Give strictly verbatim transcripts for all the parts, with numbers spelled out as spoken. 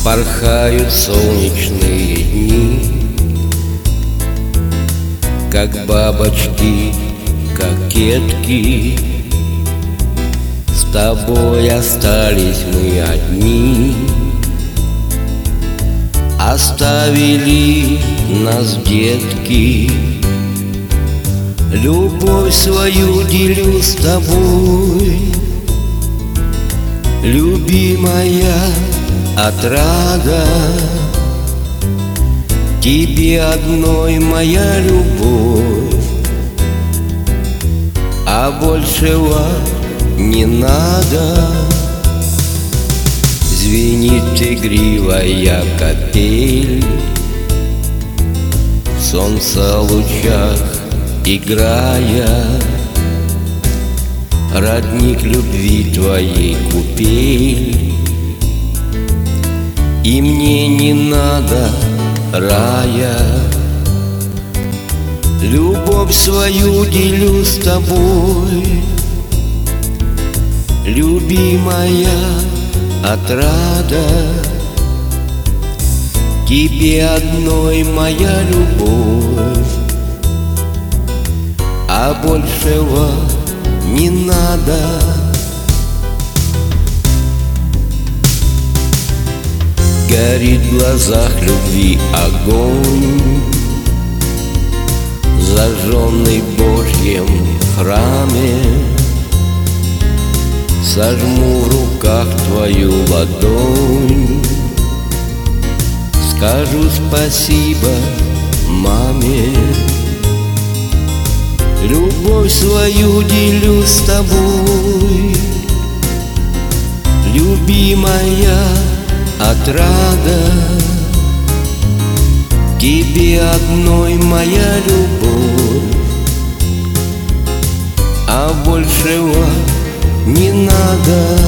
Порхают солнечные дни, как бабочки, кокетки. С тобой остались мы одни, оставили нас детки. Любовь свою делю с тобой, любимая отрада. Тебе одной моя любовь, а большего не надо. Звенит игривая капель в солнца лучах играя. Родник любви твоей купель, и мне не надо рая. Любовь свою делю с тобой, любимая отрада. Тебе одной моя любовь, а большего не надо. Горит в глазах любви огонь, зажженный в Божьем храме. Сожму в руках твою ладонь, скажу спасибо маме. Любовь свою делю с тобой, любимая отрада. Тебе одной моя любовь, а большего не надо.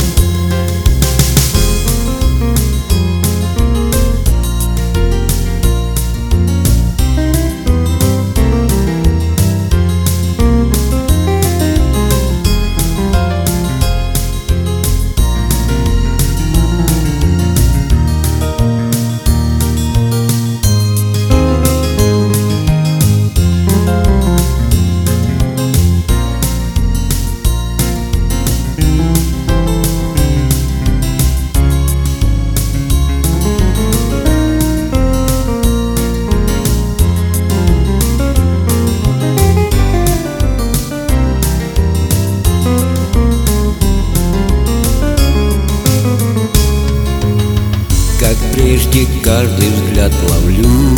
Как прежде каждый взгляд ловлю,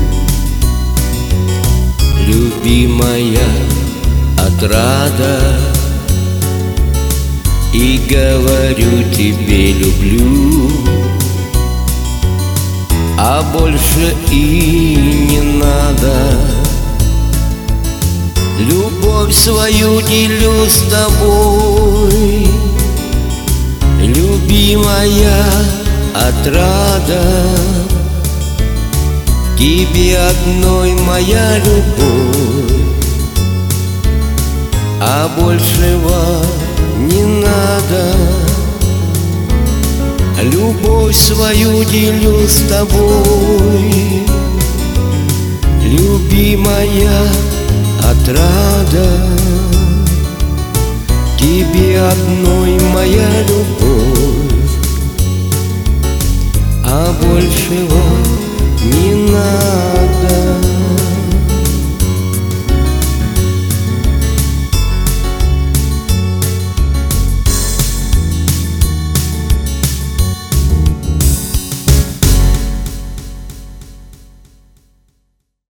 любимая отрада, и говорю тебе люблю, а больше и не надо. Любовь свою делю с тобой, любимая отрада. Тебе одной моя любовь, а большего не надо. Любовь свою делю с тобой, любимая отрада. Тебе одной моя любовь, а большего не надо.